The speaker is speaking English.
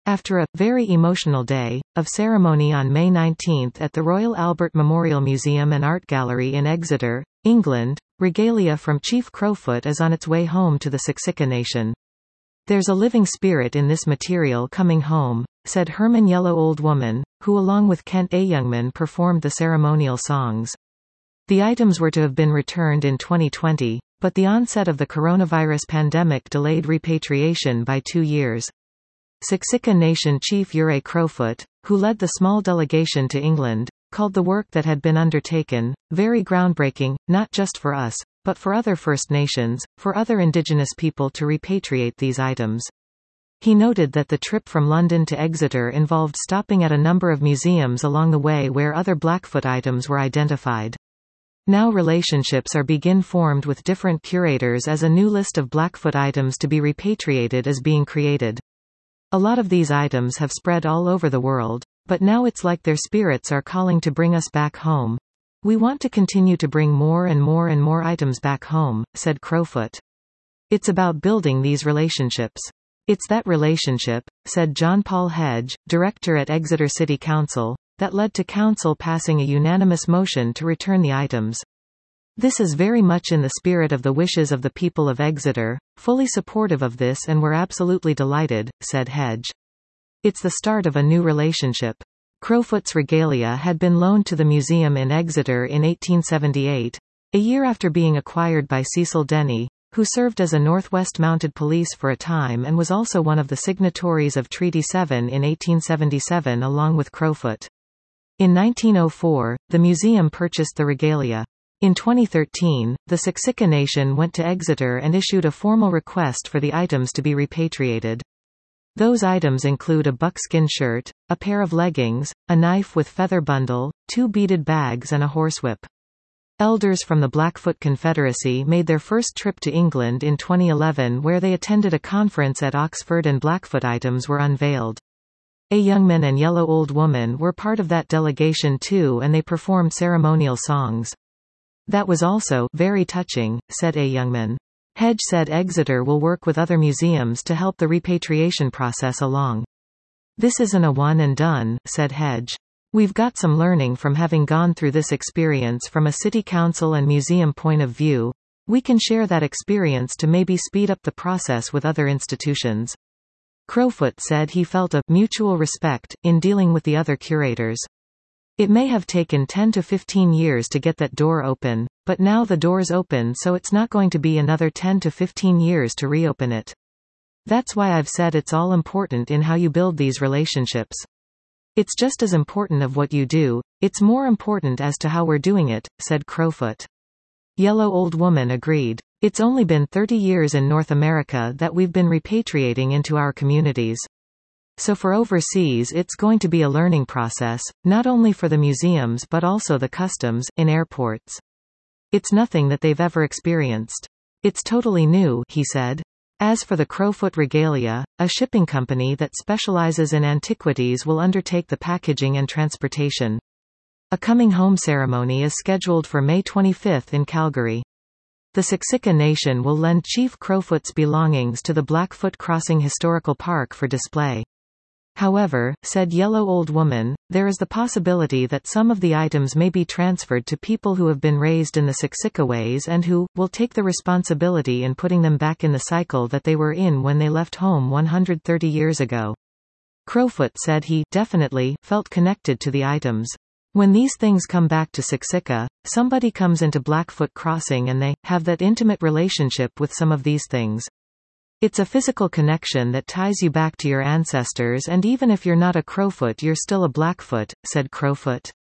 After a very emotional day of ceremony on May 19 at the Royal Albert Memorial Museum and Art Gallery in Exeter, England, regalia from Chief Crowfoot is on its way home to the Siksika Nation. "There's a living spirit in this material coming home," said Herman Yellow Old Woman, who along with Kent A. Youngman performed the ceremonial songs. The items were to have been returned in 2020, but the onset of the coronavirus pandemic delayed repatriation by 2 years. Siksika Nation Chief Ure Crowfoot, who led the small delegation to England, called the work that had been undertaken very groundbreaking, not just for us, but for other First Nations, for other Indigenous people to repatriate these items. He noted that the trip from London to Exeter involved stopping at a number of museums along the way where other Blackfoot items were identified. Now relationships are being formed with different curators as a new list of Blackfoot items to be repatriated is being created. A lot of these items have spread all over the world, but now it's like their spirits are calling to bring us back home. We want to continue to bring more and more and more items back home, said Crowfoot. It's about building these relationships. It's that relationship, said John Paul Hedge, director at Exeter City Council, that led to council passing a unanimous motion to return the items. "This is very much in the spirit of the wishes of the people of Exeter, fully supportive of this, and we're absolutely delighted," said Hedge. It's the start of a new relationship. Crowfoot's regalia had been loaned to the museum in Exeter in 1878, a year after being acquired by Cecil Denny, who served as a Northwest Mounted Police for a time and was also one of the signatories of Treaty 7 in 1877 along with Crowfoot. In 1904, the museum purchased the regalia. In 2013, the Siksika Nation went to Exeter and issued a formal request for the items to be repatriated. Those items include a buckskin shirt, a pair of leggings, a knife with feather bundle, 2 beaded bags and a horsewhip. Elders from the Blackfoot Confederacy made their first trip to England in 2011 where they attended a conference at Oxford and Blackfoot items were unveiled. A. Youngman and Yellow Old Woman were part of that delegation too and they performed ceremonial songs. "That was also very touching," said A. Youngman. Hedge said Exeter will work with other museums to help the repatriation process along. "This isn't a one and done," said Hedge. "We've got some learning from having gone through this experience from a city council and museum point of view. We can share that experience to maybe speed up the process with other institutions." Crowfoot said he felt a mutual respect in dealing with the other curators. "It may have taken 10 to 15 years to get that door open, but now the door's open so it's not going to be another 10 to 15 years to reopen it. That's why I've said it's all important in how you build these relationships. It's just as important of what you do, it's more important as to how we're doing it," said Crowfoot. Yellow Old Woman agreed. "It's only been 30 years in North America that we've been repatriating into our communities. So for overseas it's going to be a learning process, not only for the museums but also the customs, in airports. It's nothing that they've ever experienced. It's totally new," he said. As for the Crowfoot regalia, a shipping company that specializes in antiquities will undertake the packaging and transportation. A coming home ceremony is scheduled for May 25 in Calgary. The Siksika Nation will lend Chief Crowfoot's belongings to the Blackfoot Crossing Historical Park for display. However, said Yellow Old Woman, there is the possibility that some of the items may be transferred to people who have been raised in the Siksika ways and who will take the responsibility in putting them back in the cycle that they were in when they left home 130 years ago. Crowfoot said he definitely felt connected to the items. When these things come back to Siksika, somebody comes into Blackfoot Crossing and they have that intimate relationship with some of these things. It's a physical connection that ties you back to your ancestors, and even if you're not a Crowfoot you're still a Blackfoot, said Crowfoot.